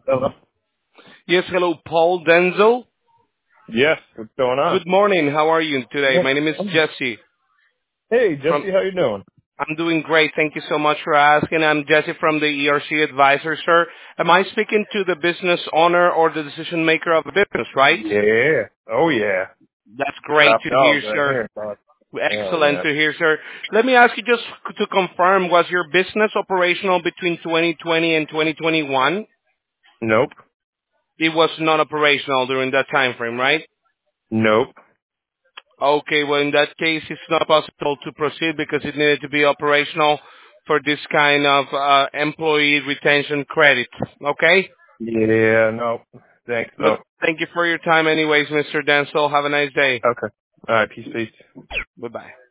Hello. Yes, hello, Paul Denzel. Yes, what's going on? Good morning. How are you today? My name is Jesse. Hey, From Jesse, how you doing? I'm doing great. Thank you so much for asking. I'm Jesse from the ERC Advisor, sir. Am I speaking to the business owner or the decision maker of the business, right? Yeah. Oh yeah. That's great Top to hear, dog right sir. here, bud. Oh Excellent yeah. to hear, sir. Let me ask you just to confirm, was your business operational between 2020 and 2021? Nope. It was not operational during that time frame, right? Nope. Okay, well, in that case, it's not possible to proceed because it needed to be operational for this kind of employee retention credit. Okay? Yeah, nope. Thanks But though. thank you for your time anyways, Mr. Denzel. Have a nice day. Okay. Alright, peace. Bye-bye.